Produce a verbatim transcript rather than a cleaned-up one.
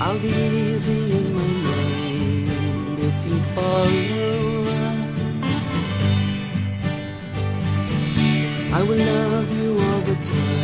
I'll be easy in my mind if you follow. I will love you all the time.